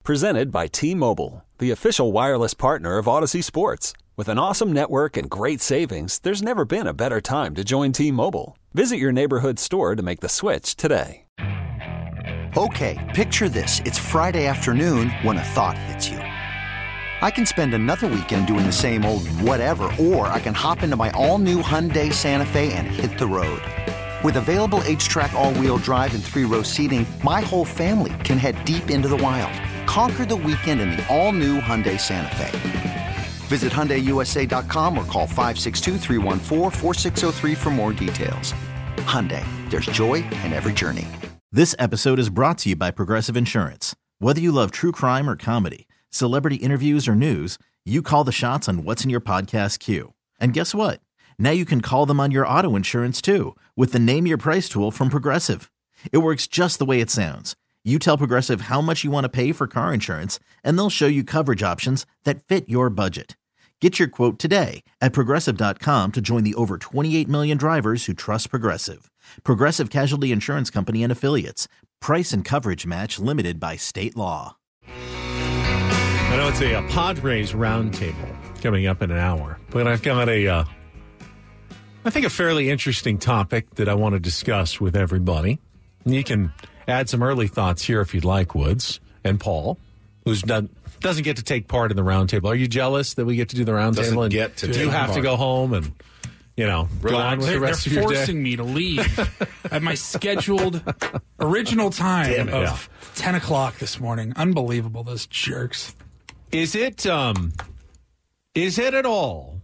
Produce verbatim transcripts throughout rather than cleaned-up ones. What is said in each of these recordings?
Presented by T-Mobile, the official wireless partner of Odyssey Sports. With an awesome network and great savings, there's never been a better time to join T-Mobile. Visit your neighborhood store to make the switch today. Okay, picture this. It's Friday afternoon when a thought hits you. I can spend another weekend doing the same old whatever, or I can hop into my all-new Hyundai Santa Fe and hit the road. With available H-Track all-wheel drive and three-row seating, my whole family can head deep into the wild. Conquer the weekend in the all-new Hyundai Santa Fe. Visit Hyundai U S A dot com or call five six two, three one four, four six zero three for more details. Hyundai, there's joy in every journey. This episode is brought to you by Progressive Insurance. Whether you love true crime or comedy, celebrity interviews or news, you call the shots on what's in your podcast queue. And guess what? Now you can call them on your auto insurance too with the Name Your Price tool from Progressive. It works just the way it sounds. You tell Progressive how much you want to pay for car insurance, and they'll show you coverage options that fit your budget. Get your quote today at Progressive dot com to join the over twenty-eight million drivers who trust Progressive. Progressive Casualty Insurance Company and Affiliates. Price and coverage match limited by state law. I know it's a, a Padres roundtable coming up in an hour, but I've got a, uh, I think, a fairly interesting topic that I want to discuss with everybody. You can add some early thoughts here if you'd like, Woods and Paul, who's done, doesn't get to take part in the roundtable. Are you jealous that we get to do the roundtable? And get to do take you have part. to go home and, you know, go on with they're, the rest they're of your day? forcing me to leave at my scheduled original time of yeah. ten o'clock this morning. Unbelievable, those jerks. Is it, um, is it at all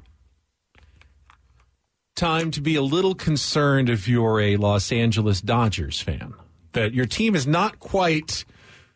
time to be a little concerned if you're a Los Angeles Dodgers fan? That your team is not quite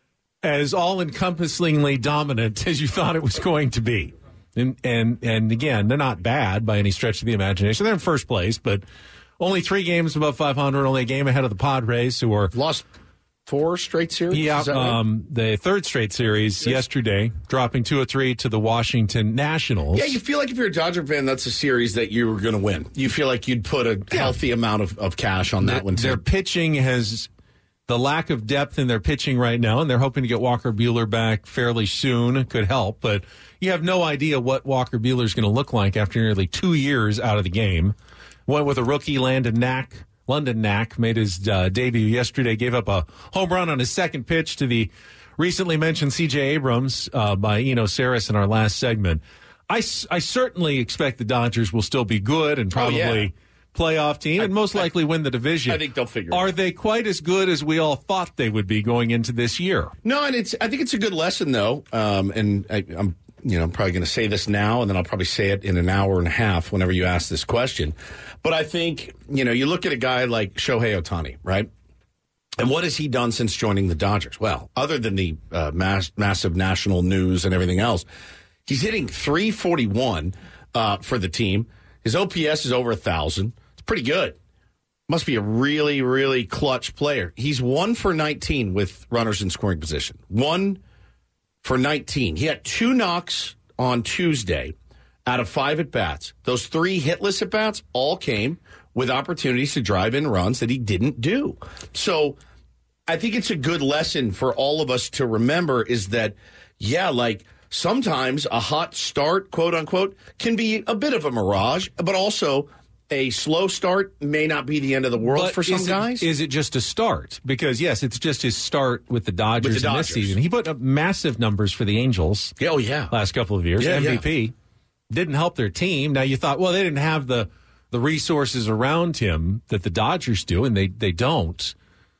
as all-encompassingly dominant as you thought it was going to be. And, and and again, they're not bad by any stretch of the imagination. They're in first place, but only three games above five hundred, only a game ahead of the Padres, who are... Lost four straight series? Yeah, Is that right? um, the third straight series yes. yesterday, dropping two or three to the Washington Nationals. Yeah, you feel like if you're a Dodger fan, that's a series that you were going to win. You feel like you'd put a yeah. healthy amount of, of cash on that the, one, too. Their pitching has... The lack of depth in their pitching right now, and they're hoping to get Walker Buehler back fairly soon, could help, but you have no idea what Walker Buehler is going to look like after nearly two years out of the game. Went with a rookie, Landon Knack. London Knack made his uh, debut yesterday, gave up a home run on his second pitch to the recently mentioned C J Abrams uh, by Eno Saris in our last segment. I, I certainly expect the Dodgers will still be good and probably... Oh, yeah. playoff team and most likely win the division. I think they'll figure it out. Are they quite as good as we all thought they would be going into this year? No, and it's. I think it's a good lesson, though. Um, and I, I'm, you know, I'm probably going to say this now, and then I'll probably say it in an hour and a half whenever you ask this question. But I think, you know, you look at a guy like Shohei Ohtani, right? And what has he done since joining the Dodgers? Well, other than the uh, mass, massive national news and everything else, he's hitting three forty-one uh, for the team. His O P S is over one thousand. Pretty good. Must be a really, really clutch player. He's one for nineteen with runners in scoring position. One for nineteen. He had two knocks on Tuesday out of five at-bats. Those three hitless at-bats all came with opportunities to drive in runs that he didn't do. So I think it's a good lesson for all of us to remember is that, yeah, like sometimes a hot start, quote unquote, can be a bit of a mirage, but also a slow start may not be the end of the world but for some is it, guys. Is it just a start? Because, yes, it's just his start with the Dodgers, with the Dodgers. in this season. He put up massive numbers for the Angels. Oh, yeah. Last couple of years. Yeah, M V P. Yeah. Didn't help their team. Now, you thought, well, they didn't have the, the resources around him that the Dodgers do, and they, they don't.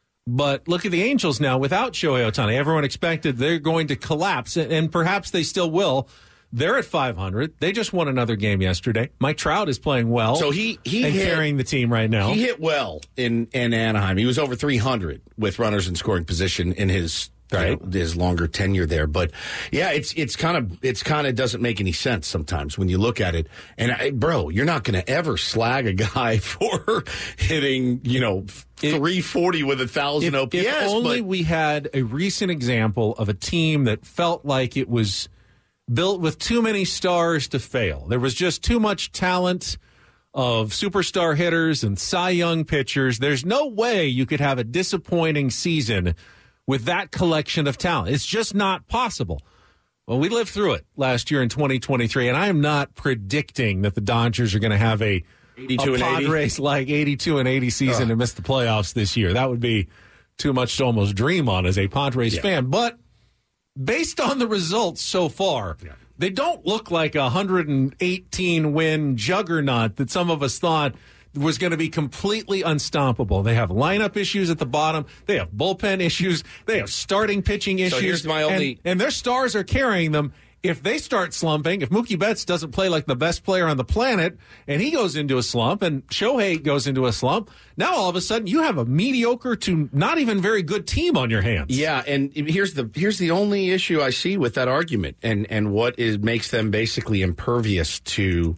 But look at the Angels now without Shohei Ohtani. Everyone expected they're going to collapse, and, and perhaps they still will. They're at five hundred. They just won another game yesterday. Mike Trout is playing well. So he, he and hit, carrying the team right now. He hit well in, in Anaheim. He was over three hundred with runners in scoring position in his right. you know, his longer tenure there. But yeah, it's it's kind of it's kind of doesn't make any sense sometimes when you look at it. And I, bro, you're not going to ever slag a guy for hitting, you know, three forty with a thousand O P S. If only but, we had a recent example of a team that felt like it was built with too many stars to fail. There was just too much talent of superstar hitters and Cy Young pitchers. There's no way you could have a disappointing season with that collection of talent. It's just not possible. Well, we lived through it last year in twenty twenty-three, and I am not predicting that the Dodgers are going to have a, eighty-two a Padres like eighty-two and eighty season Ugh. and miss the playoffs this year. That would be too much to almost dream on as a Padres yeah. fan. But based on the results so far, yeah. they don't look like a one hundred eighteen win juggernaut that some of us thought was going to be completely unstoppable. They have lineup issues at the bottom. They have bullpen issues. They have starting pitching issues. So here's my only... and, and their stars are carrying them. If they start slumping, if Mookie Betts doesn't play like the best player on the planet, and he goes into a slump, and Shohei goes into a slump, now all of a sudden you have a mediocre to not even very good team on your hands. Yeah, and here's the here's the only issue I see with that argument, and and what is makes them basically impervious to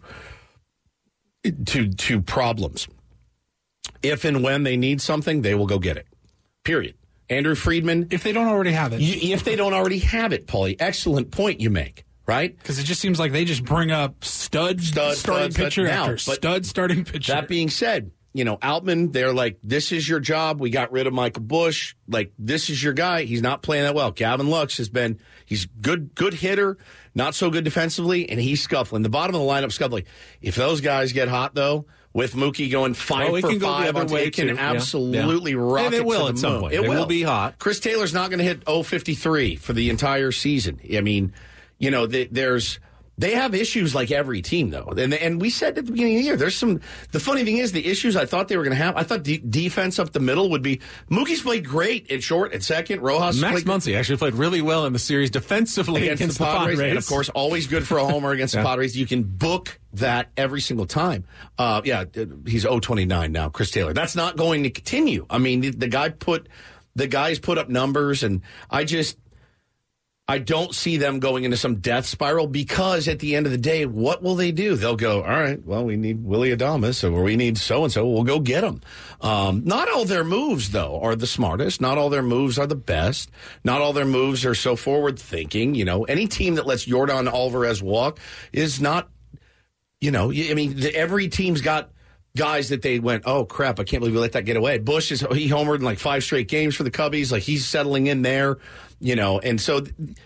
to to problems. If and when they need something, they will go get it. Period. Andrew Friedman. If they don't already have it. You, if they don't already have it, Paulie. Excellent point you make, right? Because it just seems like they just bring up stud, stud starting stud, pitcher stud. after Now, stud starting pitcher. That being said, you know, Outman, they're like, this is your job. We got rid of Michael Busch. Like, this is your guy. He's not playing that well. Gavin Lux has been, he's good, good hitter, not so good defensively, and he's scuffling. The bottom of the lineup scuffling. If those guys get hot, though, with Mookie going five oh, for can five, go the other way it can too. absolutely yeah. rocket and it will to at the some moon. point. It they will. will be hot. Chris Taylor's not going to hit oh fifty-three for the entire season. I mean, you know, the, there's they have issues like every team, though. And and we said at the beginning of the year, there's some. The funny thing is, the issues I thought they were going to have, I thought de- defense up the middle would be. Mookie's played great at short, at second. Rojas Max played, Muncy actually played really well in the series defensively against, against the, Padres, the Padres. and of course, always good for a homer against yeah. the Padres. You can book that every single time. Uh, yeah, he's oh twenty-nine now, Chris Taylor. That's not going to continue. I mean, the, the guy put the guys put up numbers, and I just. I don't see them going into some death spiral because at the end of the day, what will they do? They'll go, all right, well, we need Willy Adames or we need so-and-so. We'll go get them. Um, not all their moves, though, are the smartest. Not all their moves are the best. Not all their moves are so forward-thinking. You know, any team that lets Yordan Alvarez walk is not, you know, I mean, every team's got guys that they went, oh, crap, I can't believe we let that get away. Bush, is he homered in like five straight games for the Cubbies. Like, he's settling in there, you know. And so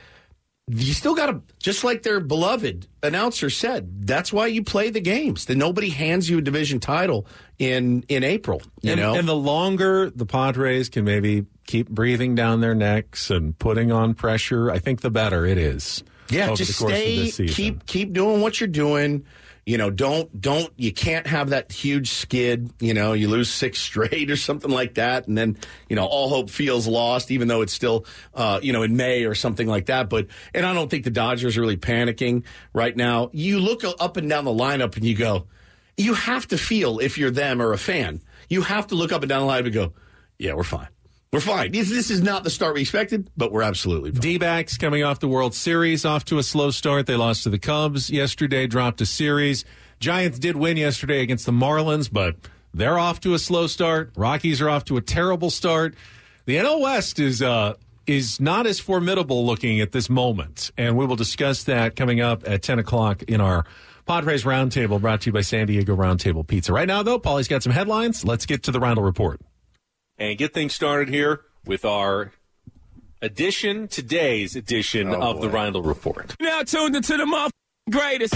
you still got to, just like their beloved announcer said, that's why you play the games. That nobody hands you a division title in in April, you and, know. And the longer the Padres can maybe keep breathing down their necks and putting on pressure, I think the better it is. Yeah, over just the course stay, of this season. keep keep doing what you're doing. You know, don't, don't, you can't have that huge skid, you know, you lose six straight or something like that. And then, you know, all hope feels lost, even though it's still, uh, you know, in May or something like that. But, and I don't think the Dodgers are really panicking right now. You look up and down the lineup and you go, you have to feel, if you're them or a fan, you have to look up and down the lineup and go, yeah, we're fine. We're fine. This, this is not the start we expected, but we're absolutely fine. D-backs coming off the World Series, off to a slow start. They lost to the Cubs yesterday, dropped a series. Giants did win yesterday against the Marlins, but they're off to a slow start. Rockies are off to a terrible start. The N L West is uh, is not as formidable looking at this moment, and we will discuss that coming up at ten o'clock in our Padres Roundtable, brought to you by San Diego Roundtable Pizza. Right now, though, Paulie's got some headlines. Let's get to the Roundel Report. And get things started here with our edition, today's edition oh, of boy. the Reindl Report. Now tuned into the mother greatest.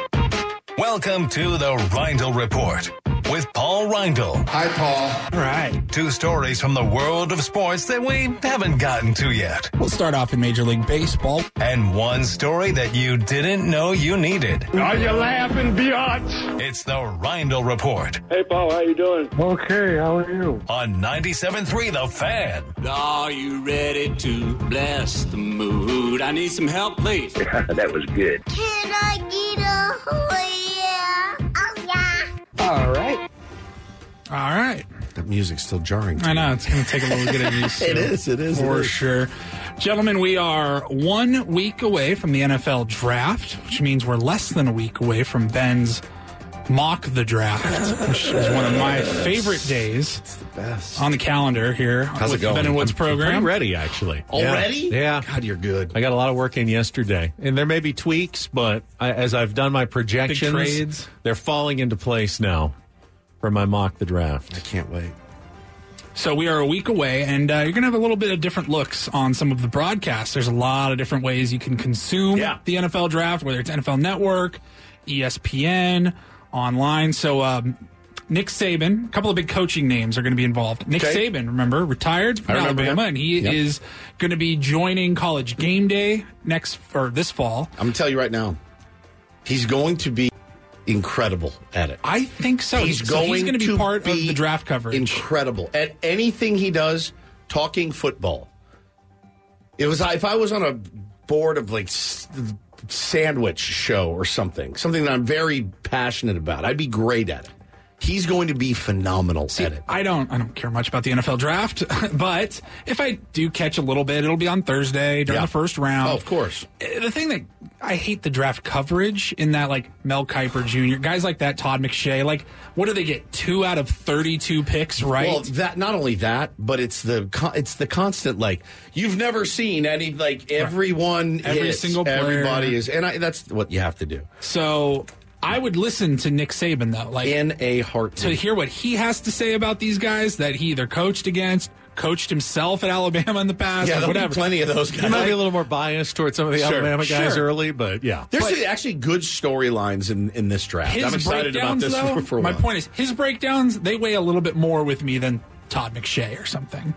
Welcome to the Reindl Report with Paul Reindl. Hi, Paul. All right. Two stories from the world of sports that we haven't gotten to yet. We'll start off in Major League Baseball. And one story that you didn't know you needed. Are you laughing, biatch? It's the Reindl Report Hey, Paul, how you doing? Okay, how are you? on ninety-seven point three The Fan. Are you ready to bless the mood? I need some help, please. That was good. Can I get a oh yeah? Oh yeah. All right. All right. That music's still jarring to I me. know. It's going to take a little bit of use. It is, it is, For it is. sure. Gentlemen, we are one week away from the N F L draft, which means we're less than a week away from Ben's Mock the Draft, which is one of my favorite days It's the best. on the calendar here How's with it going? the Ben and Woods I'm pretty program. ready, actually. Already? Yeah. yeah. God, you're good. I got a lot of work in yesterday. And there may be tweaks, but I, as I've done my projections, trades. they're falling into place now for my Mock the Draft. I can't wait. So we are a week away, and uh, you're going to have a little bit of different looks on some of the broadcasts. There's a lot of different ways you can consume Yeah. the N F L draft, whether it's N F L Network, E S P N, online. So um, Nick Saban, a couple of big coaching names are going to be involved. Nick Okay. Saban, remember, retired from I remember Alabama, him. and he Yep. is going to be joining College Game Day next or this fall. I'm going to tell you right now, he's going to be incredible at it. I think so. He's so going he's going to be to part be of the draft coverage. Incredible at anything he does. Talking football. It was if I was on a board of like s- sandwich show or something, something that I'm very passionate about. I'd be great at it. He's going to be phenomenal See, at it. I don't I don't care much about the N F L draft, but if I do catch a little bit, it'll be on Thursday during Yeah. the first round. Oh, of course. The thing that I hate the draft coverage in that, like Mel Kiper Junior, guys like that, Todd McShay, like what do they get? Two out of thirty-two picks, right? Well, that not only that, but it's the con- it's the constant like you've never seen any like everyone Every hits, single player. everybody is, and I, that's what you have to do So I would listen to Nick Saban though, like in a heartbeat. to hear what he has to say about these guys that he either coached against, coached himself at Alabama in the past, Yeah, or there'll be whatever. plenty of those guys. He might be a little more biased towards some of the Sure, Alabama guys sure. early, but yeah. There's actually good storylines in, in this draft. His I'm excited about breakdowns, this though, for, for a my while. point is, his breakdowns, they weigh a little bit more with me than Todd McShay or something.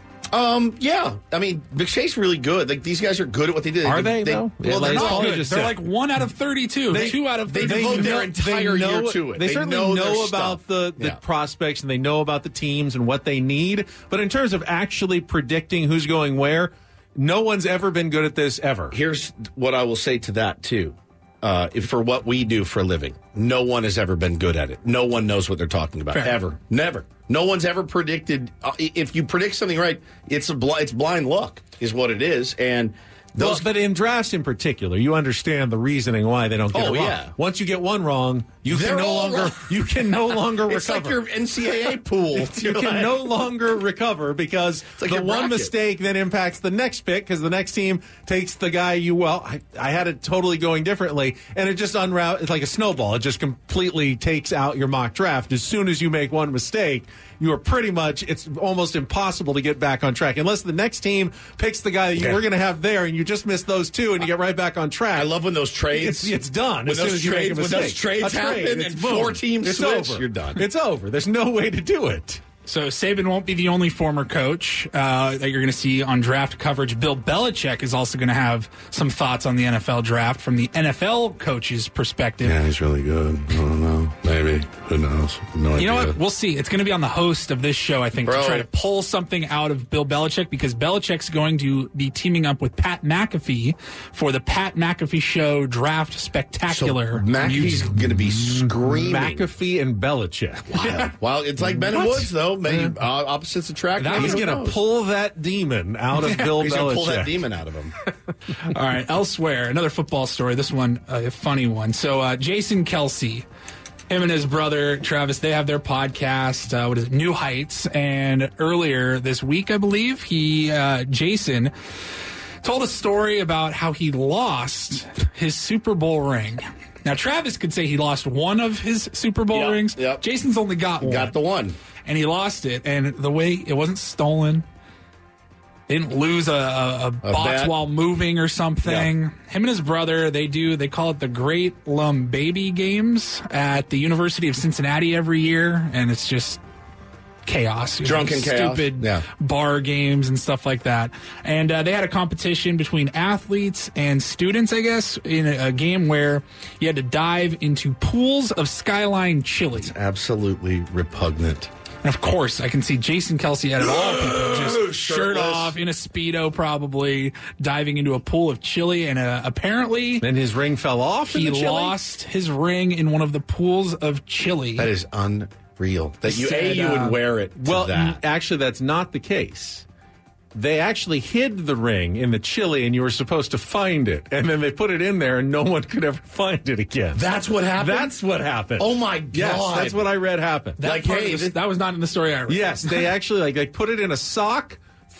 Um, yeah, I mean, McShay's really good. Like these guys are good at what they do. Are they, though? Well, Yeah, they're like, not Paul good. just They're said. like one out of thirty-two, They- two out of they thirty-two. devote their know- entire they know, year to it. They, They certainly know know, their about stuff. the, the Yeah. prospects and they know about the teams and what they need. But in terms of actually predicting who's going where, no one's ever been good at this ever. Here's what I will say to that too. Uh, if for what we do for a living, no one has ever been good at it. No one knows what they're talking about Fair. ever, never. No one's ever predicted. Uh, if you predict something right, it's a bl- it's blind luck, is what it is. And Well, those, but in drafts in particular, you understand the reasoning why they don't get Oh, it wrong. yeah. Once you get one wrong, you They're can no all longer wrong. you can no longer it's recover. like your N C double A pool. You can no longer recover because like the your one bracket. mistake then impacts the next pick because the next team takes the guy you, well, I, I had it totally going differently, and it just unroute. It's like a snowball. It just completely takes out your mock draft. As soon as you make one mistake, you are pretty much, it's almost impossible to get back on track unless the next team picks the guy that you Yeah. were going to have there and you just missed those two and you get right back on track. I love when those trades. It's, it's done. When as soon those as you trades, make a when mistake. those trades A trade, happen it's and boom. four teams it's switch, over. you're done. It's over. There's no way to do it. So Saban won't be the only former coach uh, that you're going to see on draft coverage. Bill Belichick is also going to have some thoughts on the N F L draft from the N F L coach's perspective. Yeah, he's really good. I don't know. Maybe. Who knows? No idea. You know what? We'll see. It's going to be on the host of this show, I think, Bro. to try to pull something out of Bill Belichick because Belichick's going to be teaming up with Pat McAfee for the Pat McAfee Show Draft Spectacular. So McAfee's going to be screaming. McAfee and Belichick. Wow. Well, it's like Ben and What? Woods, though. Maybe uh, opposites attract. That Maybe He's who going to knows? pull that demon out of Bill He's Belichick. going to pull that demon out of him. All right, elsewhere, another football story. This one, uh, a funny one. So, uh, Jason Kelsey, him and his brother Travis, they have their podcast. Uh, what is it, New Heights? And earlier this week, I believe, he, uh, Jason, told a story about how he lost his Super Bowl ring. Now, Travis could say he lost one of his Super Bowl Yep, rings. yep. Jason's only got one. Got the one. And he lost it. And the way it wasn't stolen, they didn't lose a, a, a box bet. while moving or something. Yeah. Him and his brother, they do, they call it the Great Lum Baby Games at the University of Cincinnati every year. And it's just chaos. you know, Drunken chaos. Stupid Yeah. bar games and stuff like that. And uh, they had a competition between athletes and students, I guess, in a, a game where you had to dive into pools of Skyline chili. Absolutely repugnant. And of course, I can see Jason Kelsey out of all people just shirt Shirtless. off in a Speedo, probably diving into a pool of chili. And uh, apparently, And his ring fell off. in he the chili? lost his ring in one of the pools of chili. That is unreal. That you, Said, A, you uh, would wear it to Well, that. n- actually, that's not the case. They actually hid the ring in the chili, and you were supposed to find it. And then they put it in there, and no one could ever find it again. That's what happened? That's what happened. Oh, my God. Yes, that's what I read happened. that, like, part hey, of the- this- that was not in the story I read. Yes, they actually like they put it in a sock,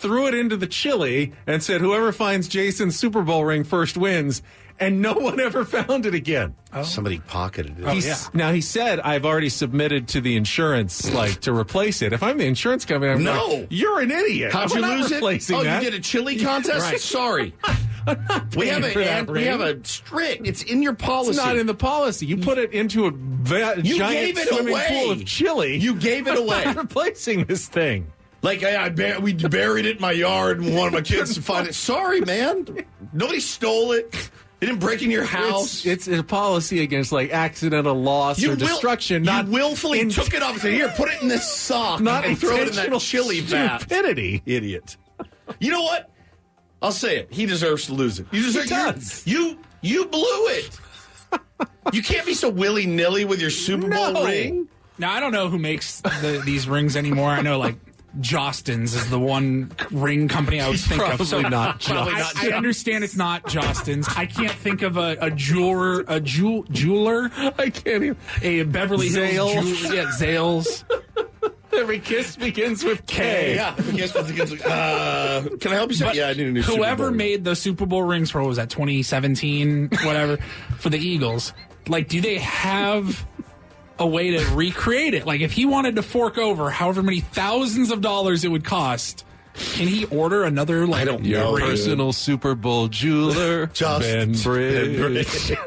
threw it into the chili, and said, whoever finds Jason's Super Bowl ring first wins. And no one ever found it again. Oh. Somebody pocketed it. Oh, yeah. Now, he said, I've already submitted to the insurance, like, to replace it. If I'm the insurance company, I'm no. like, you're an idiot. How'd I'm you not lose it? Oh, that. you did a chili contest? Right. Sorry. we have a and we have a strict. It's in your policy. It's not in the policy. You put it into a va- you giant gave it swimming away. pool of chili. You gave it away. I'm not replacing this thing. Like, I, I bar- we buried it in my yard and wanted my kids to find it. Sorry, man. Nobody stole it. They didn't break into your house. It's, it's a policy against, like, accidental loss you or will, destruction. You not willfully in- took it off and said, here, put it in this sock not and throw it in that chili vat. Stupidity. Idiot. You know what? I'll say it. He deserves to lose it. You deserve, he does. You, you blew it. You can't be so willy-nilly with your Super Bowl no. ring. Now, I don't know who makes the, these rings anymore. I know, like, Jostens is the one ring company I would He's think probably of. So not probably not I, I understand it's not Jostens. I can't think of a, a jeweler, a jewel, jeweler. I can't even. A Beverly Hills jeweler. Yeah, Zales. Every kiss begins with K. Yeah, every kiss begins with, uh, can I help you? But yeah, I need a new Super Bowl whoever ring. made the Super Bowl rings for, what was that, twenty seventeen, whatever, for the Eagles, like, do they have a way to recreate it? Like, if he wanted to fork over however many thousands of dollars it would cost, can he order another, like, I don't Your know, personal dude. Super Bowl jeweler, Just Ben Bridge.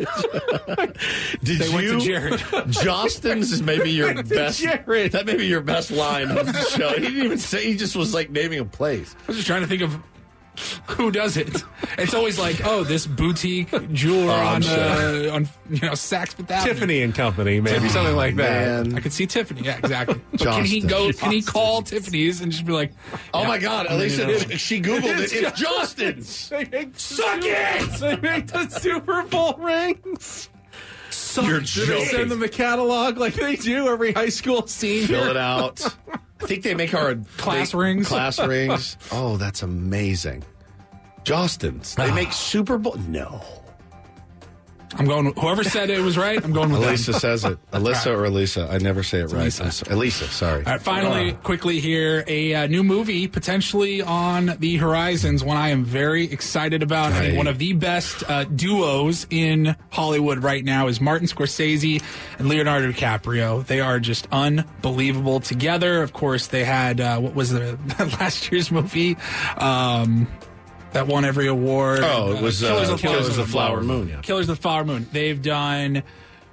Did They you? went to Jared. Jostens is maybe your best. Jared. That may be your best line of the show. He didn't even say. He just was like naming a place. I was just trying to think of who does it. It's always like, oh, this boutique jeweler Oh, I'm on, sure. uh, on, you know, Saks Fifth Avenue. Tiffany and Company, maybe something like that. Man. I could see Tiffany. Yeah, exactly. But can he go? Can he call Tiffany's and just be like, Oh yeah, my God! At least it, she googled it. It's Jostens. They make Suck it! They make the Super Bowl rings. You're Do they send joking. them the catalog like they do every high school senior? Fill it out. I think they make our Class they- rings. Class rings. Oh, that's amazing. Jostens. They make Super Bowl. No. I'm going. Whoever said it was right, I'm going with Elisa them. says it. Alyssa or Elisa. I never say it right. Elisa. I'm so- Elisa, sorry. All right, finally, quickly here, a uh, new movie potentially on the horizons. One I am very excited about. I think Right. one of the best uh, duos in Hollywood right now is Martin Scorsese and Leonardo DiCaprio. They are just unbelievable together. Of course, they had uh, what was the last year's movie um, that won every award? Oh, it was uh, Killers of the Flower Killers of the Moon. Flower Moon. Yeah. Killers of the Flower Moon. They've done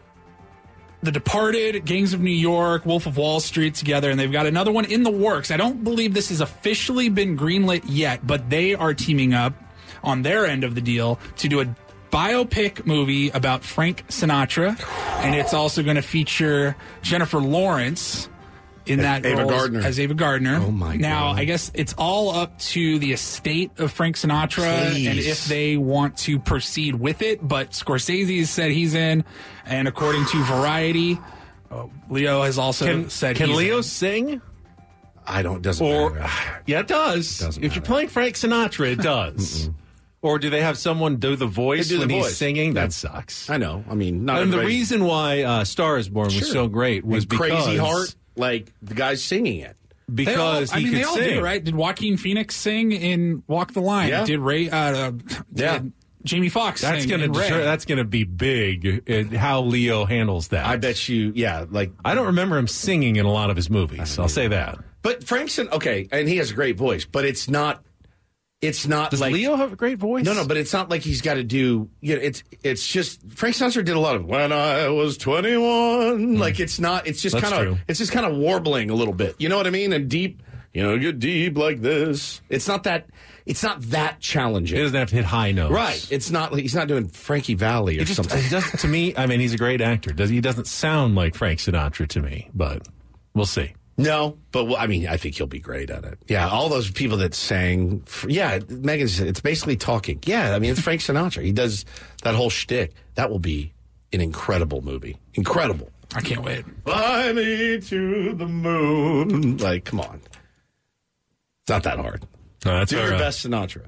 The Departed, Gangs of New York, Wolf of Wall Street together, and they've got another one in the works. I don't believe this has officially been greenlit yet, but they are teaming up on their end of the deal to do a biopic movie about Frank Sinatra, and it's also going to feature Jennifer Lawrence in that Ava role Gardner. as Ava Gardner. Oh, my Now, God. I guess it's all up to the estate of Frank Sinatra Please. and if they want to proceed with it. But Scorsese said he's in, and according to Variety, uh, Leo has also Can, said can he's Leo in. sing? I don't. Doesn't Or matter. yeah, it does. Doesn't if you're matter. playing Frank Sinatra, it does. Or do they have someone do the voice They do the when he's voice. singing? Yeah. That sucks. I know. I mean, not And the everybody- reason why uh, Star is Born was Sure. so great was And because Crazy Heart, like the guy's singing it. They all, because I he mean, could they all sing. do, right? Did Joaquin Phoenix sing in Walk the Line? Yeah. Did Ray? Uh, uh, Yeah. did Jamie Foxx That's sing gonna in Ray? deter, that's gonna be big. uh, how Leo handles that. I bet you. Yeah, like. I don't remember him singing in a lot of his movies. I'll say that. But Frank Sin. Okay, and he has a great voice, but it's not. It's not Does like Leo have a great voice? No, no, but it's not like he's got to do. You know, it's it's just Frank Sinatra did a lot of when I was twenty-one. Like it's not. It's just That's kind true. of. It's just kind of warbling a little bit. You know what I mean? And deep. You know, get deep like this. It's not that. It's not that challenging. He doesn't have to hit high notes. Right. It's not. He's not doing Frankie Valli or It just, something. it doesn't, to me, I mean, he's a great actor. Does he doesn't sound like Frank Sinatra to me, but we'll see. No, but well, I mean, I think he'll be great at it. Yeah, all those people that sang. Yeah, Megan said it's basically talking. Yeah, I mean, it's Frank Sinatra. He does that whole shtick. That will be an incredible movie. Incredible. I can't wait. Fly me to the moon. Like, come on. It's not that hard. No, that's Do all your right. best Sinatra.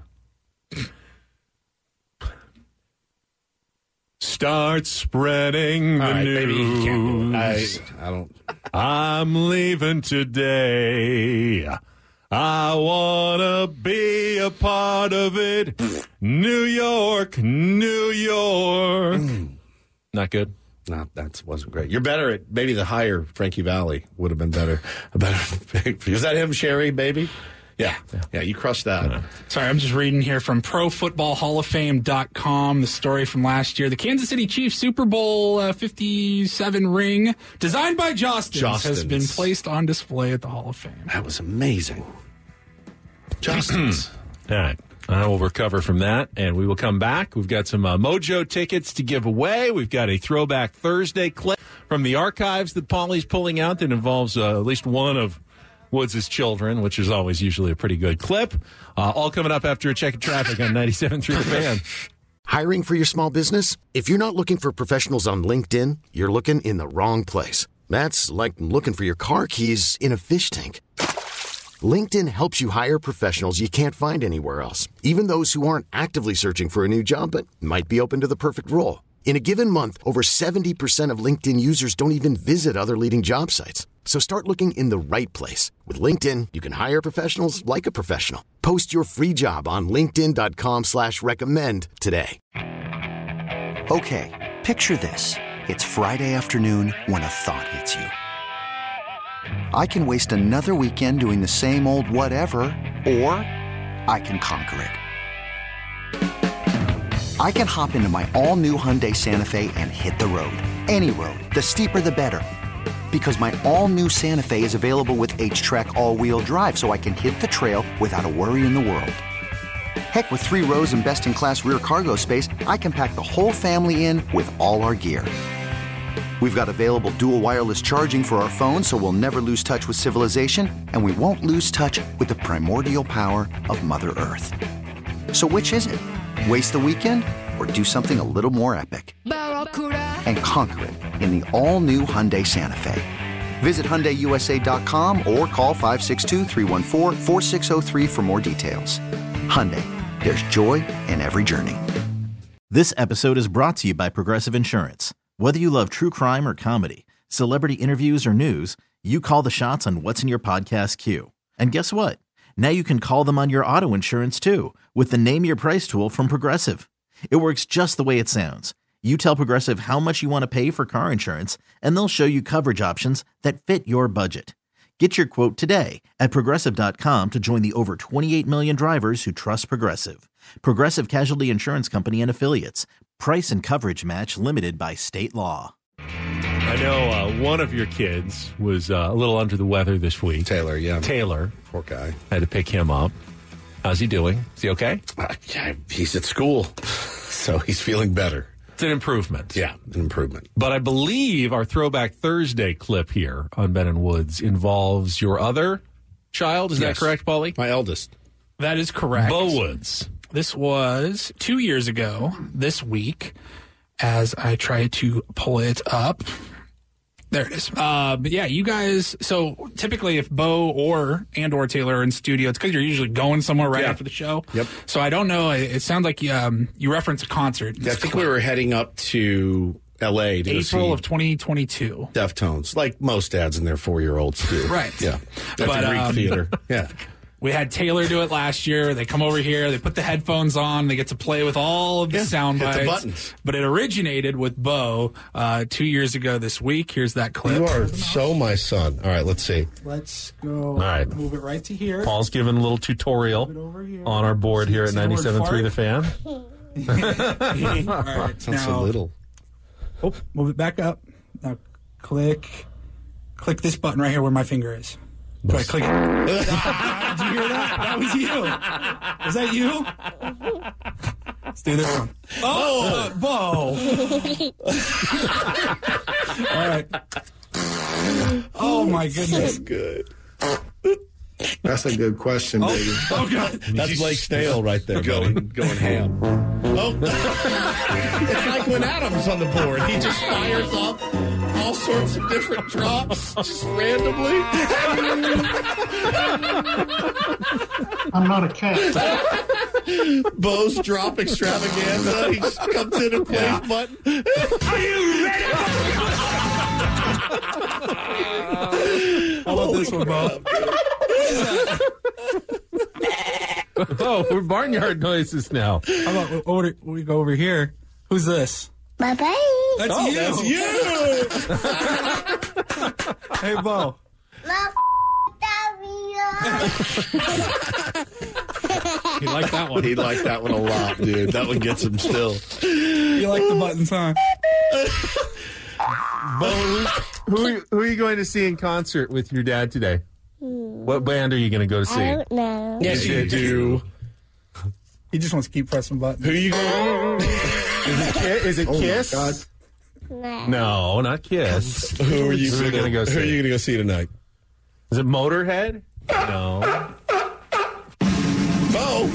Start spreading the All right, maybe you can't do it. news. I, I don't. I'm leaving today. I want to be a part of it. New York, New York. Not good? No, that wasn't great. You're better at maybe the higher Frankie Valli would have been better. A better. Is that him, Sherry, baby? Yeah. Yeah, you crushed that. Uh, sorry, I'm just reading here from pro football hall of fame dot com, the story from last year. The Kansas City Chiefs Super Bowl uh, fifty-seven ring, designed by Jostens, Jostens, has been placed on display at the Hall of Fame. That was amazing. Jostens. All right. I will recover from that, and we will come back. We've got some uh, Mojo tickets to give away. We've got a Throwback Thursday clip from the archives that Paulie's pulling out that involves uh, at least one of Woods' children, which is always usually a pretty good clip. Uh, all coming up after a check of traffic on ninety-seven point three The Fan. Hiring for your small business? If you're not looking for professionals on LinkedIn, you're looking in the wrong place. That's like looking for your car keys in a fish tank. LinkedIn helps you hire professionals you can't find anywhere else, even those who aren't actively searching for a new job but might be open to the perfect role. In a given month, over seventy percent of LinkedIn users don't even visit other leading job sites. So start looking in the right place. With LinkedIn, you can hire professionals like a professional. Post your free job on linkedin dot com slash recommend today. Okay, picture this. It's Friday afternoon when a thought hits you. I can waste another weekend doing the same old whatever, or I can conquer it. I can hop into my all-new Hyundai Santa Fe and hit the road. Any road. The steeper, the better. Because my all-new Santa Fe is available with H-Track all-wheel drive, so I can hit the trail without a worry in the world. Heck, with three rows and best-in-class rear cargo space, I can pack the whole family in with all our gear. We've got available dual wireless charging for our phones, so we'll never lose touch with civilization, and we won't lose touch with the primordial power of Mother Earth. So which is it? Waste the weekend or do something a little more epic? And conquer it in the all-new Hyundai Santa Fe. Visit Hyundai U S A dot com or call five six two, three one four, four six zero three for more details. Hyundai, there's joy in every journey. This episode is brought to you by Progressive Insurance. Whether you love true crime or comedy, celebrity interviews or news, you call the shots on what's in your podcast queue. And guess what? Now you can call them on your auto insurance too with the Name Your Price tool from Progressive. It works just the way it sounds. You tell Progressive how much you want to pay for car insurance, and they'll show you coverage options that fit your budget. Get your quote today at Progressive dot com to join the over twenty-eight million drivers who trust Progressive. Progressive Casualty Insurance Company and Affiliates. Price and coverage match limited by state law. I know uh, one of your kids was uh, a little under the weather this week. Taylor, yeah. Taylor. Poor guy. Had to pick him up. How's he doing? Is he okay? Uh, yeah, he's at school, so he's feeling better. It's an improvement. Yeah, an improvement. But I believe our Throwback Thursday clip here on Ben and Woods involves your other child. Is yes. that correct, Paulie? My eldest. That is correct. Bo Woods. This was two years ago this week as I tried to pull it up. There it is. Uh, but yeah, you guys, so typically if Bo or and or Taylor are in studio, it's because you're usually going somewhere right yeah. after the show. Yep. So I don't know. It, it sounds like um, you referenced a concert. Yeah, I think we were heading up to L A to April of twenty twenty-two. Deftones, like most dads and their four-year-olds do. Right. Yeah. At but, the Greek um, Theater. Yeah. We had Taylor do it last year. They come over here, they put the headphones on, they get to play with all of the yeah, sound bites. Hit the buttons. But it originated with Bo uh, two years ago this week. Here's that clip. You are so my son. All right, let's see. Let's go. All right. Move it right to here. Paul's giving a little tutorial on our board here at ninety-seven point three The Fan. All right. Sounds now, so little. Oh, move it back up. Now click. Click this button right here where my finger is. Do I click it? Ah, did you hear that? That was you. Was that you? Let's do this one. Oh, uh, Bo. All right. Oh, my goodness. So good. That's a good question, oh, baby. Oh, God. That's Blake Stale right there, going, going ham. Oh. It's like when Adam's on the board. He just fires off all sorts of different drops, just randomly. I'm not a cat. Bo's drop extravaganza. He just comes in and plays yeah. button. Are you ready? How about this one, Bo? Oh, we're barnyard noises now. How about we, we go over here? Who's this? Bye bye. That's Oh, you. that's you. Hey, Bo. He liked that one. He liked that one a lot, dude. That one gets him still. You like the buttons, huh? Bo, who, who, are you, who are you going to see in concert with your dad today? What band are you going to go to see? I don't know. Yes, you do. He just wants to keep pressing buttons. Who are you going? Is it, Ki- is it Oh, Kiss? my God. No. No, not Kiss. Who are you Who are you going to go go? Who are see? you going to go see tonight? Is it Motorhead? No. Bo.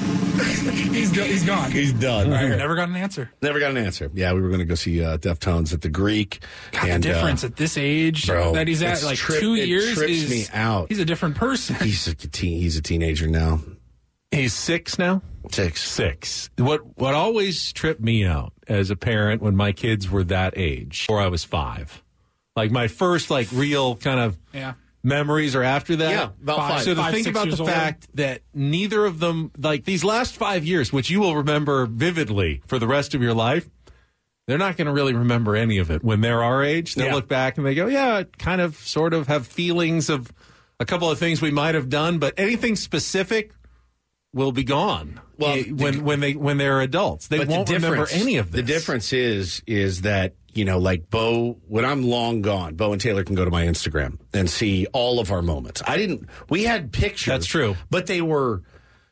He's, go- he's gone. He's done. All right, never got an answer. Never got an answer. Yeah, we were going to go see uh, Deftones at the Greek. God, and, the difference uh, at this age bro, that he's at, it's like trip- two it years, trips is me out. He's a different person. He's a teen, he's a teenager now. He's six now? Six. Six. What what always tripped me out as a parent when my kids were that age, or I was five. Like my first like real kind of Yeah. memories are after that. Yeah, about five. So to Five, think six about years the old. fact that neither of them, like these last five years, which you will remember vividly for the rest of your life, they're not going to really remember any of it when they're our age. They'll Yeah. look back and they go, yeah, I kind of sort of have feelings of a couple of things we might have done, but anything specific will be gone. Well, Eh, when when they when they're adults, they But won't the remember difference- any of this. The difference is is that, you know, like Bo, when I'm long gone, Bo and Taylor can go to my Instagram and see all of our moments. I didn't, we had pictures. That's true. But they were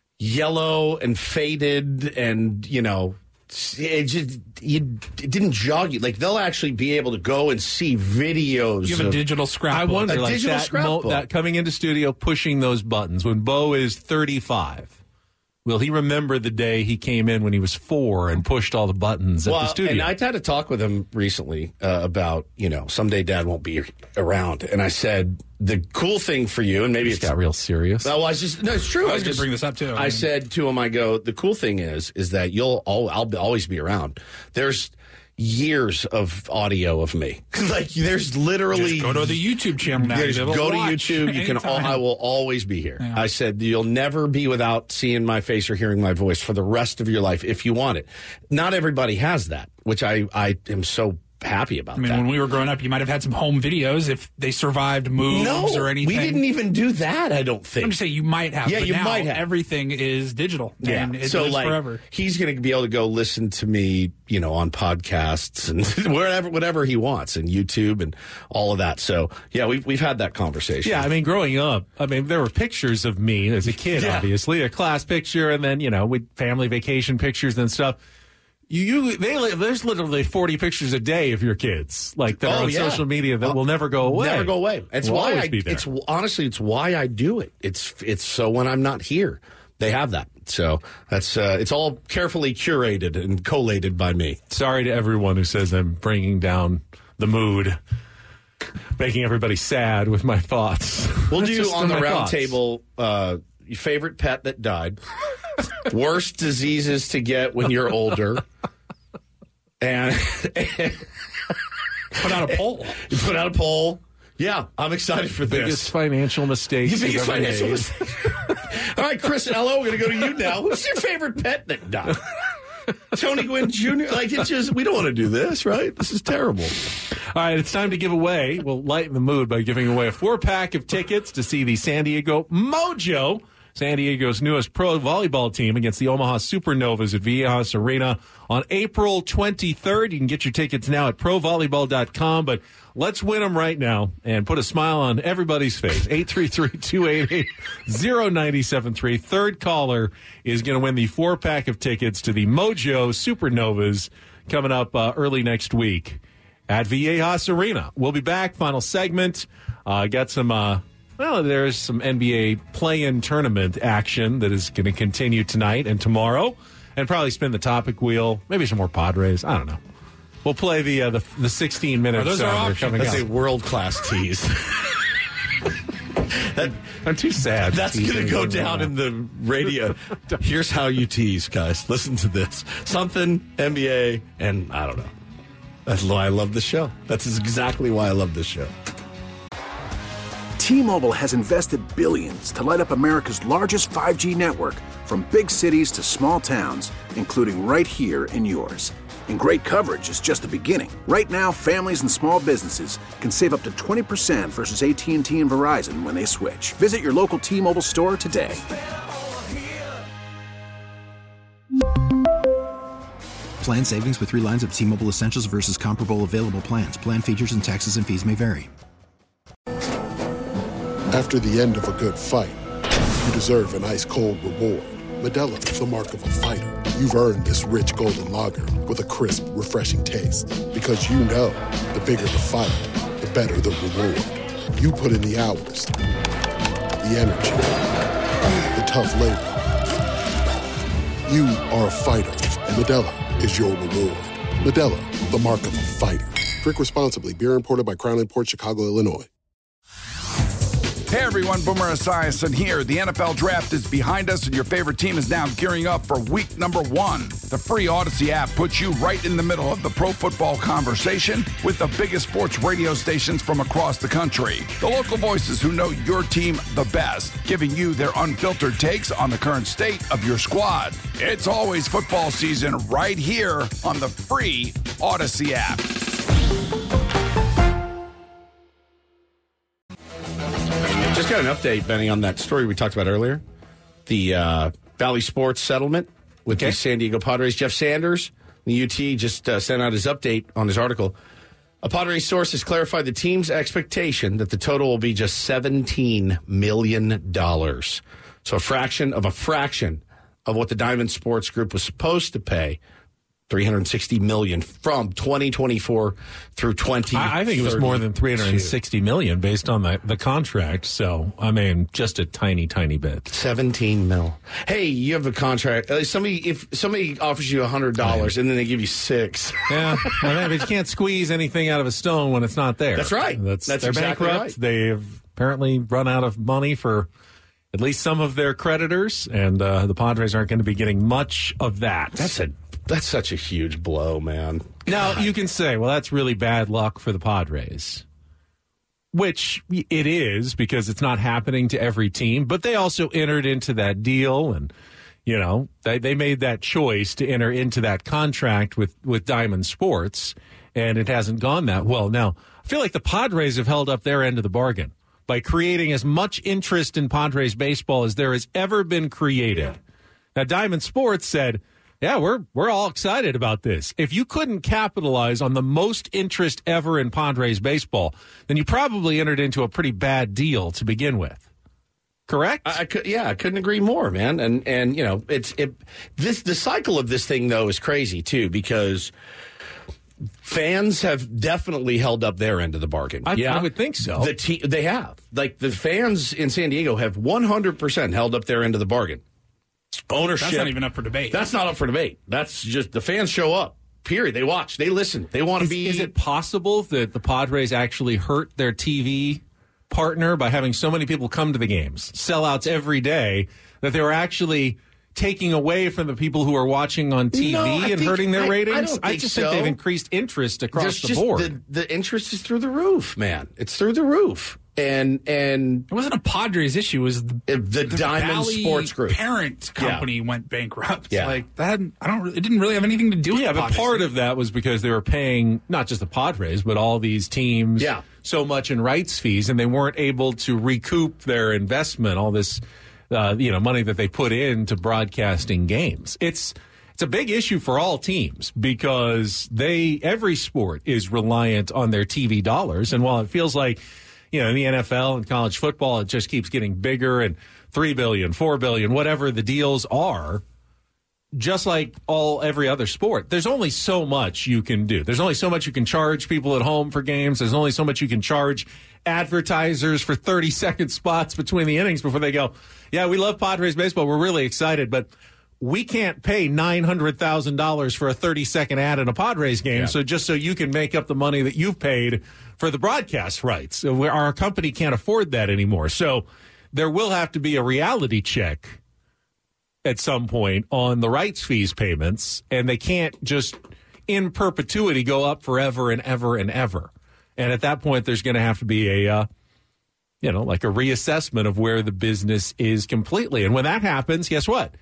yellow and faded and, you know, it just, you, it didn't jog you. Like, they'll actually be able to go and see videos. You have a of- digital I scrapbook. wonder, A like digital that, scrapbook. that coming into studio, pushing those buttons. When Bo is thirty-five, will he remember the day he came in when he was four and pushed all the buttons at well, the studio? and I had to talk with him recently uh, about, you know, someday Dad won't be around. And I said, the cool thing for you, and maybe He's it's got real serious. Well, I was just no, it's true. I was gonna just bring this up, too. I said to him, I go, the cool thing is, is that you'll all, I'll be, always be around. There's years of audio of me. Like, there's literally Just go to the YouTube channel now. There's, You'll be able go to watch YouTube. You can. All, anytime. I will always be here. Yeah. I said you'll never be without seeing my face or hearing my voice for the rest of your life if you want it. Not everybody has that, which I I am so happy about. I mean, that. when we were growing up, you might have had some home videos if they survived moves no, or anything. we didn't even do that. I don't think. I'm just saying you might have. Yeah, but you now might have. Everything is digital. Yeah. And it so lives like forever. he's going to be able to go listen to me, you know, on podcasts and wherever, whatever he wants, and YouTube and all of that. So yeah, we've we've had that conversation. Yeah, I mean, growing up, I mean, there were pictures of me as a kid, Yeah. obviously, a class picture, and then, you know, with family vacation pictures and stuff. You, you they, there's literally forty pictures a day of your kids, like that are Oh, on yeah. social media that will never go away. Never go away. It's Will why always I. be there. It's honestly, it's why I do it. It's it's so when I'm not here, they have that. So that's uh, it's all carefully curated and collated by me. Sorry to everyone who says I'm bringing down the mood, making everybody sad with my thoughts. We'll That's do just on the my round thoughts. table uh, your favorite pet that died, worst diseases to get when you're older, and, and Put out a poll. you put out a poll. Yeah, I'm excited for this. Biggest financial mistakes. Your biggest you've ever financial made. mistake. All right, Chris Ello, we're going to go to you now. Who's your favorite pet that died? Tony Gwynn Junior Like, it's just, we don't want to do this, right? This is terrible. All right, it's time to give away. We'll lighten the mood by giving away a four-pack of tickets to see the San Diego Mojo, San Diego's newest pro volleyball team, against the Omaha Supernovas at Viejas Arena on April twenty-third. You can get your tickets now at pro volleyball dot com, but let's win them right now and put a smile on everybody's face. eight three three, two eight eight, zero nine seven three. Third caller is going to win the four-pack of tickets to the Mojo Supernovas coming up uh, early next week at Viejas Arena. We'll be back. Final segment. Uh, got some, uh, well, there's some N B A play-in tournament action that is going to continue tonight and tomorrow, and probably spin the topic wheel. Maybe some more Padres. I don't know. We'll play the uh, the, the sixteen minutes. Oh, those are uh, that options. coming That's up. a world-class tease. that, I'm too sad. that's to tease going to go anything down right in the radio. Here's how you tease, guys. Listen to this. Something, N B A, and I don't know. That's why I love the show. That's exactly why I love this show. T-Mobile has invested billions to light up America's largest five G network, from big cities to small towns, including right here in yours. And great coverage is just the beginning. Right now, families and small businesses can save up to twenty percent versus A T and T and Verizon when they switch. Visit your local T-Mobile store today. Plan savings with three lines of T-Mobile Essentials versus comparable available plans. Plan features and taxes and fees may vary. After the end of a good fight, you deserve an ice-cold reward. Modelo is the mark of a fighter. You've earned this rich golden lager with a crisp, refreshing taste. Because you know, the bigger the fight, the better the reward. You put in the hours, the energy, the tough labor. You are a fighter, and Modelo is your reward. Modelo, the mark of a fighter. Drink responsibly. Beer imported by Crown Imports, Chicago, Illinois. Hey everyone, Boomer Esiason here. The N F L Draft is behind us and your favorite team is now gearing up for week number one. The free Odyssey app puts you right in the middle of the pro football conversation with the biggest sports radio stations from across the country. The local voices who know your team the best, giving you their unfiltered takes on the current state of your squad. It's always football season right here on the free Odyssey app. Just got an update, Benny, on that story we talked about earlier. The uh, Valley Sports settlement with okay. the San Diego Padres. Jeff Sanders, the U T, just uh, sent out his update on his article. A Padres source has clarified the team's expectation that the total will be just seventeen million dollars. So a fraction of a fraction of what the Diamond Sports Group was supposed to pay. three hundred sixty million dollars from twenty twenty-four through twenty thirty-two. I think it was more than three hundred sixty million dollars based on the, the contract. So, I mean, just a tiny, tiny bit. seventeen mil. Hey, you have a contract. Uh, somebody, if somebody offers you one hundred dollars and then they give you six. Yeah. Well, I mean, you can't squeeze anything out of a stone when it's not there. That's right. That's, That's they're exactly bankrupt. right. They've apparently run out of money for at least some of their creditors, and uh, the Padres aren't going to be getting much of that. That's a That's such a huge blow, man. God. Now, you can say, well, that's really bad luck for the Padres, which it is because it's not happening to every team, but they also entered into that deal, and, you know, they, they made that choice to enter into that contract with, with Diamond Sports, and it hasn't gone that well. Now, I feel like the Padres have held up their end of the bargain by creating as much interest in Padres baseball as there has ever been created. Now, Diamond Sports said, yeah, we're we're all excited about this. If you couldn't capitalize on the most interest ever in Padres baseball, then you probably entered into a pretty bad deal to begin with. Correct? I, I could, yeah, I couldn't agree more, man. And and you know, it's it. This the cycle of this thing though is crazy too, because fans have definitely held up their end of the bargain. I, yeah, I would think so. The te- they have, like the fans in San Diego have one hundred percent held up their end of the bargain. Ownership. That's not even up for debate. That's not up for debate. That's just the fans show up. Period. They watch. They listen. They want to be. Is it possible that the Padres actually hurt their T V partner by having so many people come to the games, sellouts every day, that they were actually taking away from the people who are watching on T V no, and think, hurting their I, ratings? I, don't I think just so. think they've increased interest across There's the just board. The, the interest is through the roof, man. It's through the roof. And and it wasn't a Padres issue. It was the, the, the Diamond Valley Sports Group parent company yeah. went bankrupt. Yeah. Like that. I don't. It didn't really have anything to do with yeah, the but Padres. part of that was because they were paying not just the Padres, but all these teams yeah. so much in rights fees, and they weren't able to recoup their investment, all this uh, you know money that they put into broadcasting games. It's it's a big issue for all teams because they every sport is reliant on their T V dollars, and while it feels like, you know, in the N F L and college football, it just keeps getting bigger and three billion dollars, four billion dollars, whatever the deals are, just like all every other sport, there's only so much you can do. There's only so much you can charge people at home for games. There's only so much you can charge advertisers for thirty-second spots between the innings before they go, yeah, we love Padres baseball. We're really excited, but we can't pay nine hundred thousand dollars for a thirty-second ad in a Padres game, yeah. so just so you can make up the money that you've paid for the broadcast rights. So our company can't afford that anymore. So there will have to be a reality check at some point on the rights fees payments, and they can't just in perpetuity go up forever and ever and ever. And at that point, there's going to have to be a uh, you know, like a reassessment of where the business is completely. And when that happens, guess what?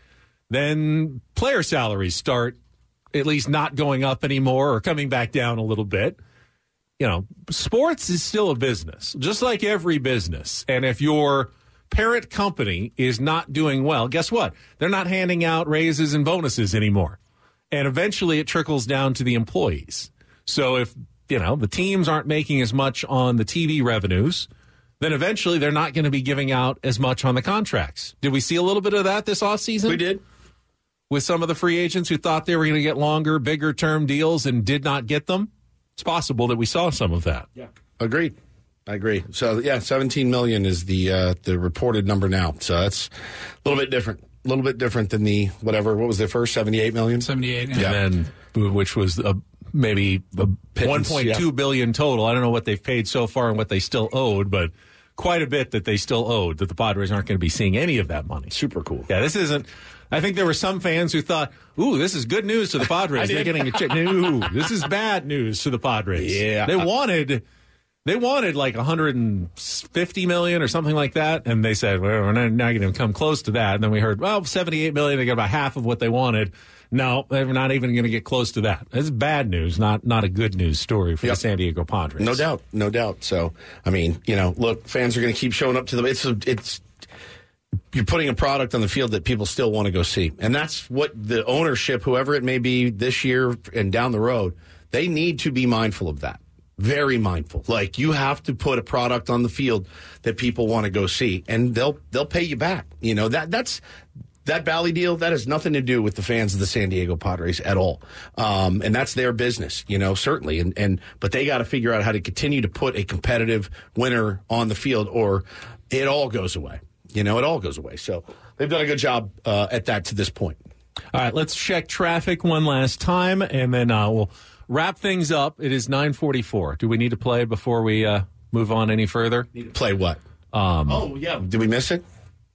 Then player salaries start at least not going up anymore or coming back down a little bit. You know, sports is still a business, just like every business. And if your parent company is not doing well, guess what? They're not handing out raises and bonuses anymore. And eventually it trickles down to the employees. So if, you know, the teams aren't making as much on the T V revenues, then eventually they're not going to be giving out as much on the contracts. Did we see a little bit of that this offseason? We did. With some of the free agents who thought they were going to get longer, bigger term deals and did not get them? It's possible that we saw some of that. Yeah. Agreed. I agree. So, yeah, seventeen million dollars is the uh, the reported number now. So that's a little bit different. A little bit different than the, whatever, what was the first, seventy-eight million dollars? seventy-eight, yeah. Yeah. And then, which was a, maybe a one point two billion dollars total. I don't know what they've paid so far and what they still owed, but quite a bit that they still owed, that the Padres aren't going to be seeing any of that money. Super cool. Yeah, this isn't... I think there were some fans who thought, ooh, this is good news to the Padres. They're getting a check. No, this is bad news to the Padres. Yeah. They wanted... They wanted like one hundred fifty million dollars or something like that, and they said, well, we're not, not going to come close to that. And then we heard, well, seventy-eight million dollars, they got about half of what they wanted. No, they're not even going to get close to that. It's bad news, not not a good news story for yep. the San Diego Padres. No doubt, no doubt. So, I mean, you know, look, fans are going to keep showing up to them. It's it's you're putting a product on the field that people still want to go see, and that's what the ownership, whoever it may be, this year and down the road, they need to be mindful of that. Very mindful. Like, you have to put a product on the field that people want to go see, and they'll they'll pay you back. You know, that that's that Bally deal, that has nothing to do with the fans of the San Diego Padres at all. Um, and that's their business, you know, certainly. And, and but they got to figure out how to continue to put a competitive winner on the field, or it all goes away. You know, it all goes away. So they've done a good job uh, at that to this point. All right, let's check traffic one last time, and then uh, we'll wrap things up. It is nine forty-four. Do we need to play before we uh, move on any further? Need to play what? Um, oh, yeah. Did we miss it?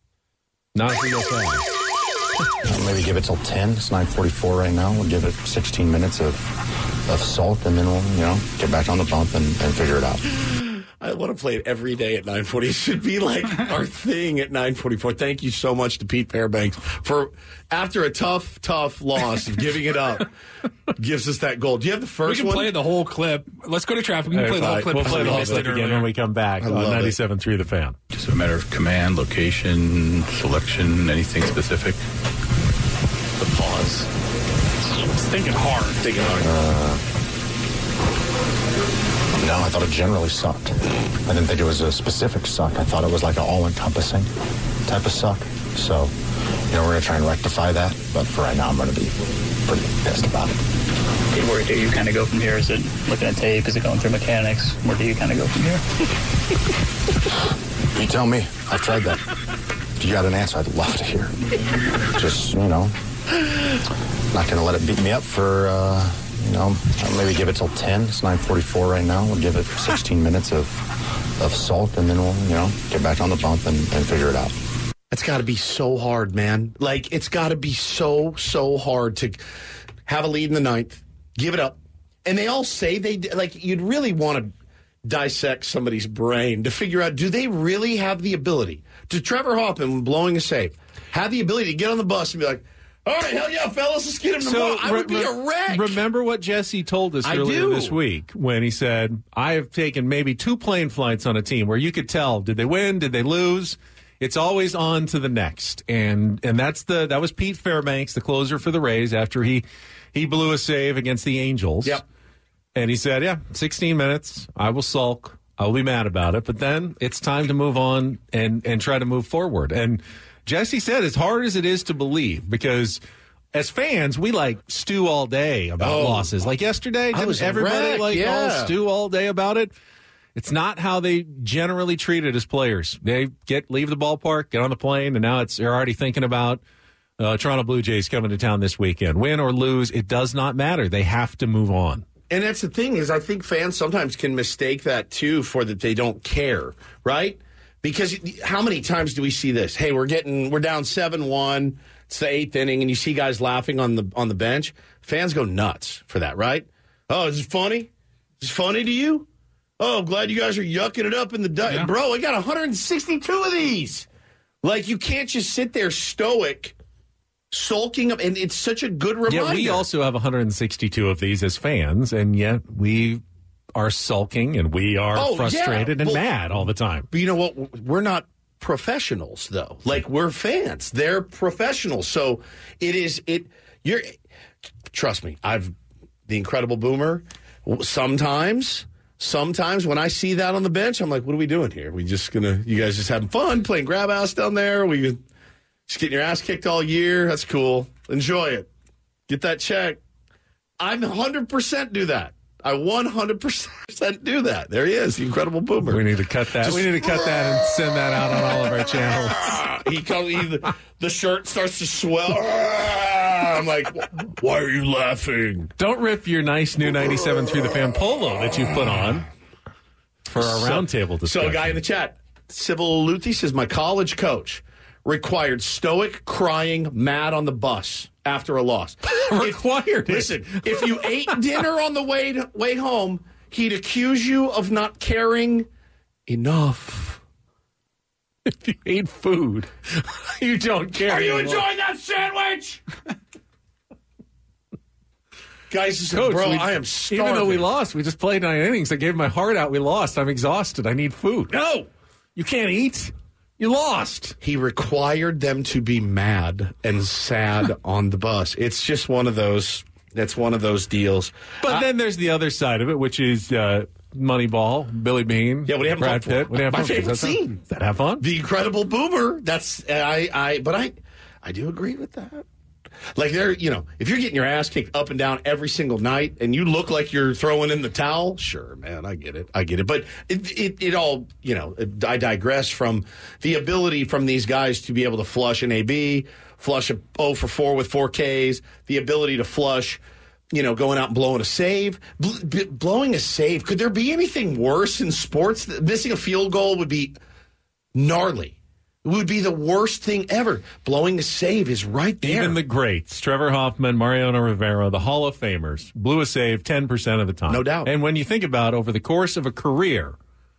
Not if we go fast. I'll maybe give it till ten. It's nine forty-four right now. We'll give it sixteen minutes of of salt, and then we'll, you know, get back on the bump and, and figure it out. I want to play it every day at nine forty. It should be like our thing at nine forty-four. Thank you so much to Pete Fairbanks for, after a tough, tough loss of giving it up, gives us that goal. Do you have the first one? We can one? play the whole clip. Let's go to traffic. We can All play the whole right, clip. We'll play the whole clip again when we come back on ninety-seven point three The Fan. Just a matter of command, location, selection, anything specific? The pause. It's thinking hard. Thinking hard. Uh, No, I thought it generally sucked. I didn't think it was a specific suck. I thought it was like an all-encompassing type of suck. So, you know, we're going to try and rectify that. But for right now, I'm going to be pretty pissed about it. Where do you kind of go from here? Is it looking at tape? Is it going through mechanics? Where do you kind of go from here? You tell me. I've tried that. If you got an answer, I'd love to hear. Just, you know, not going to let it beat me up for... Uh, You know, I'll maybe give it till ten. It's nine forty-four right now. We'll give it sixteen minutes of of salt, and then we'll, you know, get back on the bump and, and figure it out. It's got to be so hard, man. Like, it's got to be so, so hard to have a lead in the ninth, give it up. And they all say they, like, you'd really want to dissect somebody's brain to figure out, do they really have the ability? To Trevor Hoffman, blowing a save, have the ability to get on the bus and be like, all right, hell yeah, fellas, let's get him tomorrow. I would be a wreck. Remember what Jesse told us I earlier do. this week when he said, I have taken maybe two plane flights on a team where you could tell, did they win, did they lose? It's always on to the next. And and that's the that was Pete Fairbanks, the closer for the Rays, after he, he blew a save against the Angels. Yep. And he said, yeah, sixteen minutes, I will sulk, I will be mad about it, but then it's time to move on and, and try to move forward. And Jesse said, as hard as it is to believe, because as fans, we like stew all day about oh, losses. Like yesterday, I was everybody wreck, like yeah. all stew all day about it. It's not how they generally treat it as players. They get leave the ballpark, get on the plane, and now it's they're already thinking about uh, Toronto Blue Jays coming to town this weekend. Win or lose, it does not matter. They have to move on. And that's the thing is, I think fans sometimes can mistake that too for that they don't care, right? Because how many times do we see this? Hey, we're getting we're down seven one. It's the eighth inning, and you see guys laughing on the on the bench. Fans go nuts for that, right? Oh, is it funny? Is it funny to you? oh, glad you guys are yucking it up in the duck. Yeah. Bro, I got one hundred sixty-two of these. Like, you can't just sit there stoic, sulking up, and it's such a good reminder. Yeah, we also have one hundred sixty-two of these as fans, and yet we are sulking and we are Oh, frustrated yeah. and Well, mad all the time. But you know what? We're not professionals, though. Like, we're fans. They're professionals. So it is, it, you're, trust me, I've, the Incredible Boomer, sometimes... Sometimes when I see that on the bench, I'm like, what are we doing here? We just going to, you guys just having fun, playing grab ass down there? We just getting your ass kicked all year? That's cool. Enjoy it. Get that check. I'm one hundred percent do that. I one hundred percent do that. There he is, the Incredible Boomer. We need to cut that. Just, we need to cut that and send that out on all of our channels. he comes, he, the, the shirt starts to swell. I'm like, why are you laughing? Don't rip your nice new ninety-seven through the Fan polo that you've put on for our so, roundtable discussion. So a guy in the chat, Sybil Luthi says, my college coach required stoic crying mad on the bus after a loss. required if, Listen, if you ate dinner on the way, to, way home, he'd accuse you of not caring enough. If you ate food, you don't care. Are you anymore. enjoying that sandwich? Guys, this is, Coach, bro, we, I am starving. Even though we lost, we just played nine innings. I gave my heart out. We lost. I'm exhausted. I need food. No! You can't eat. You lost. He required them to be mad and sad on the bus. It's just one of those, that's one of those deals. But uh, then there's the other side of it, which is uh, Moneyball, Billy Bean, yeah, what do you have Brad fun Pitt. for? What do you have My fun for? favorite Does that scene. Does that have fun? The Incredible Boomer. That's, I, I, but I, I do agree with that. Like, there, you know, if you're getting your ass kicked up and down every single night and you look like you're throwing in the towel, sure, man, I get it. I get it. But it, it, it all, you know, I digress from the ability from these guys to be able to flush an A B, flush a oh for four with four Ks, the ability to flush, you know, going out and blowing a save. Bl- b- blowing a save, could there be anything worse in sports? Missing a field goal would be gnarly. It would be the worst thing ever. Blowing a save is right there. Even the greats, Trevor Hoffman, Mariano Rivera, the Hall of Famers, blew a save ten percent of the time. No doubt. And when you think about over the course of a career,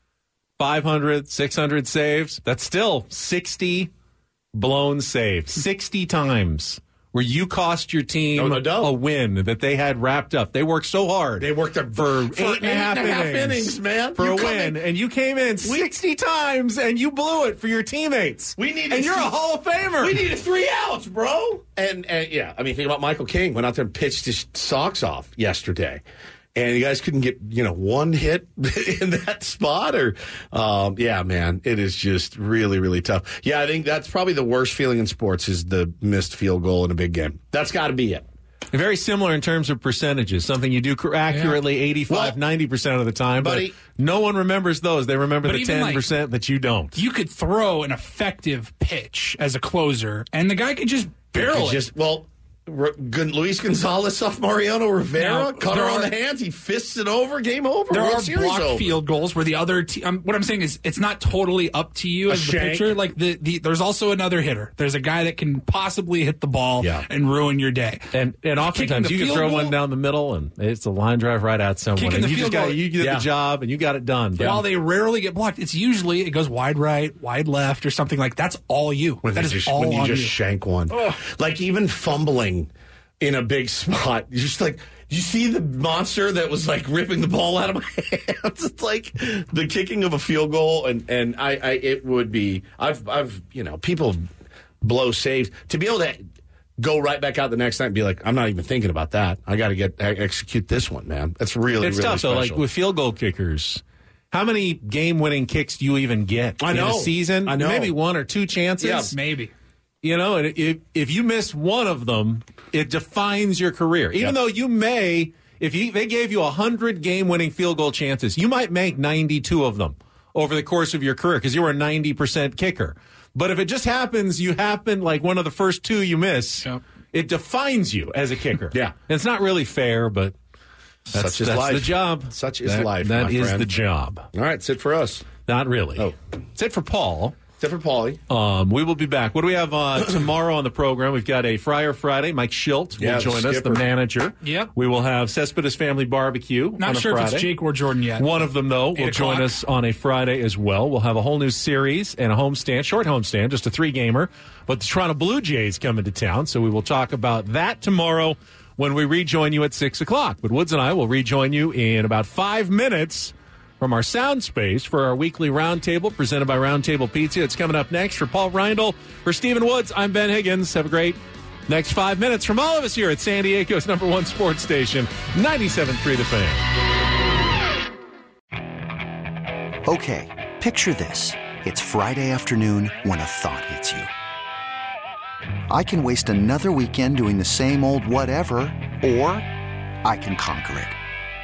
five hundred, six hundred saves, that's still sixty blown saves. sixty times where you cost your team no, no doubt. a win that they had wrapped up. They worked so hard. They worked their, for, for eight and a half, and a half innings, innings, man. For you a win. In, and you came in we, sixty times and you blew it for your teammates. We need and you're three, a Hall of Famer. We needed three outs, bro. And, and yeah, I mean, think about Michael King. Went out there and pitched his socks off yesterday. And you guys couldn't get, you know, one hit in that spot? Or, um, yeah, man, it is just really, really tough. Yeah, I think that's probably the worst feeling in sports is the missed field goal in a big game. That's got to be it. Very similar in terms of percentages, something you do accurately yeah. eighty-five, well, ninety percent of the time, buddy, but no one remembers those. They remember the ten percent like, that you don't. You could throw an effective pitch as a closer, and the guy could just barrel it. Just, well, Luis Gonzalez off Mariano Rivera, now, cutter on the hands, he fists it over, game over. There World are Series blocked over. field goals where the other team. Um, what I'm saying is, it's not totally up to you A as the shank. pitcher. Like the, the there's also another hitter. There's a guy that can possibly hit the ball yeah. and ruin your day. And and oftentimes you can throw goal, one down the middle and it's a line drive right out someone. And you just got you did yeah. the job and you got it done. While they rarely get blocked, it's usually it goes wide right, wide left, or something like that's all you. When that is just, all when you on just you. shank one, Ugh. Like even fumbling in a big spot. You're just like, you see the monster that was like ripping the ball out of my hands. It's like the kicking of a field goal, and and I, I it would be. I've I've you know people blow saves to be able to go right back out the next night and be like, I'm not even thinking about that. I got to get execute this one, man. That's really it's really tough special. though. Like with field goal kickers. How many game-winning kicks do you even get I know. in a season? I know. Maybe one or two chances. Yeah, maybe. You know, and if if you miss one of them, it defines your career. Even yep. though you may, if you, they gave you one hundred game-winning field goal chances, you might make ninety-two of them over the course of your career because you were a ninety percent kicker. But if it just happens, you happen like one of the first two you miss, yep. it defines you as a kicker. Yeah. And it's not really fair, but that's, Such is that's life. the job. Such is that, life, That my is friend. the job. All right, that's it for us. Not really. Oh. It's it for Paul. Except for Paulie. Um, we will be back. What do we have uh, tomorrow on the program? We've got a Friar Friday. Mike Schilt will Yeah, the join us, the skipper. manager. Yep. We will have Cespedes Family Barbecue Not on a sure Friday. if it's Jake or Jordan yet. One of them, though, will Eight join o'clock. us on a Friday as well. We'll have a whole new series and a homestand, short homestand, just a three-gamer. But the Toronto Blue Jays come into town, so we will talk about that tomorrow when we rejoin you at six o'clock. But Woods and I will rejoin you in about five minutes from our sound space for our weekly roundtable presented by Roundtable Pizza. It's coming up next. For Paul Reindl, for Stephen Woods, I'm Ben Higgins. Have a great next five minutes from all of us here at San Diego's number one sports station, ninety-seven point three The Fan. Okay, picture this. It's Friday afternoon when a thought hits you. I can waste another weekend doing the same old whatever, or I can conquer it.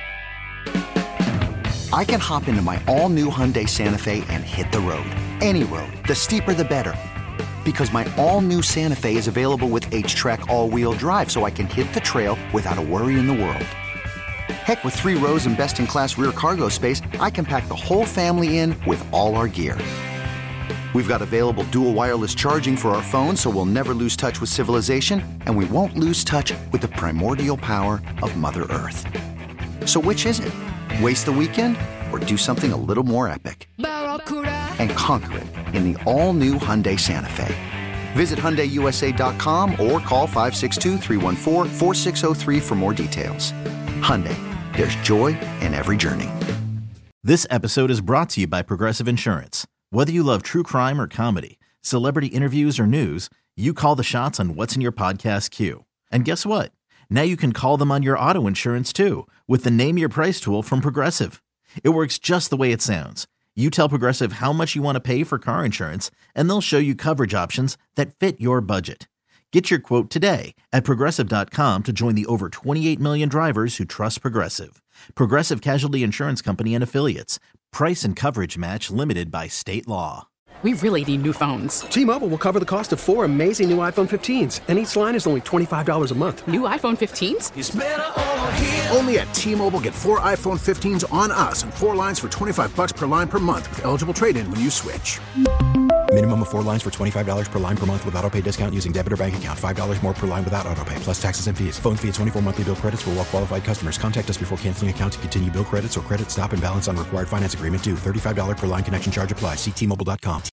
I can hop into my all-new Hyundai Santa Fe and hit the road. Any road. The steeper, the better. Because my all-new Santa Fe is available with H-Track all-wheel drive, so I can hit the trail without a worry in the world. Heck, with three rows and best-in-class rear cargo space, I can pack the whole family in with all our gear. We've got available dual wireless charging for our phones, so we'll never lose touch with civilization, and we won't lose touch with the primordial power of Mother Earth. So which is it? Waste the weekend or do something a little more epic? And conquer it in the all-new Hyundai Santa Fe. Visit Hyundai U S A dot com or call five six two, three one four, four six zero three for more details. Hyundai, there's joy in every journey. This episode is brought to you by Progressive Insurance. Whether you love true crime or comedy, celebrity interviews or news, you call the shots on what's in your podcast queue. And guess what? Now you can call them on your auto insurance too with the Name Your Price tool from Progressive. It works just the way it sounds. You tell Progressive how much you want to pay for car insurance, and they'll show you coverage options that fit your budget. Get your quote today at Progressive dot com to join the over twenty-eight million drivers who trust Progressive. Progressive Casualty Insurance Company and Affiliates. Price and coverage match limited by state law. We really need new phones. T-Mobile will cover the cost of four amazing new iPhone fifteens, and each line is only twenty-five dollars a month. New iPhone fifteens? It's better over here. Only at T-Mobile, get four iPhone fifteens on us and four lines for twenty-five bucks per line per month with eligible trade-in when you switch. Minimum of four lines for twenty-five dollars per line per month with autopay discount using debit or bank account. five dollars more per line without autopay, plus taxes and fees. Phone fee at twenty-four monthly bill credits for well-qualified customers. Contact us before canceling account to continue bill credits or credit stop and balance on required finance agreement due. thirty-five dollars per line connection charge applies. See T Mobile dot com.